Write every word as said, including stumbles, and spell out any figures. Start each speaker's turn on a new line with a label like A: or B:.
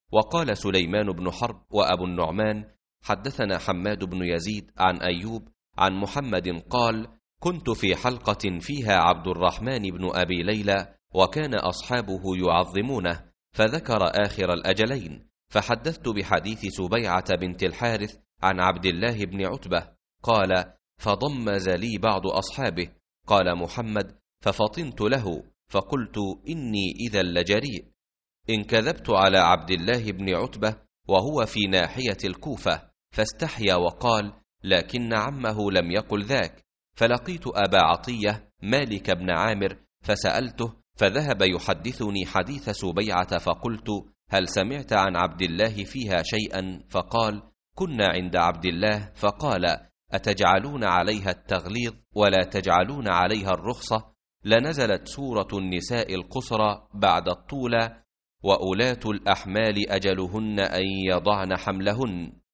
A: وقال سليمان بن حرب وأبو النعمان حدثنا حماد بن يزيد عن أيوب عن محمد قال: كنت في حلقة فيها عبد الرحمن بن أبي ليلى وكان أصحابه يعظمونه، فذكر آخر الأجلين، فحدثت بحديث سبيعة بنت الحارث عن عبد الله بن عتبة قال: فضمز لي بعض أصحابه. قال محمد: ففطنت له فقلت: إني إذا لجريء إن كذبت على عبد الله بن عتبة وهو في ناحية الكوفة، فاستحيا وقال: لكن عمه لم يقل ذاك. فلقيت أبا عطية مالك بن عامر فسألته، فذهب يحدثني حديث سبيعة، فقلت: هل سمعت عن عبد الله فيها شيئا؟ فقال: كنا عند عبد الله، فقال: أتجعلون عليها التغليظ ولا تجعلون عليها الرخصة؟ لنزلت سورة النساء القصرى بعد الطولى: وأولاة الأحمال أجلهن أن يضعن حملهن.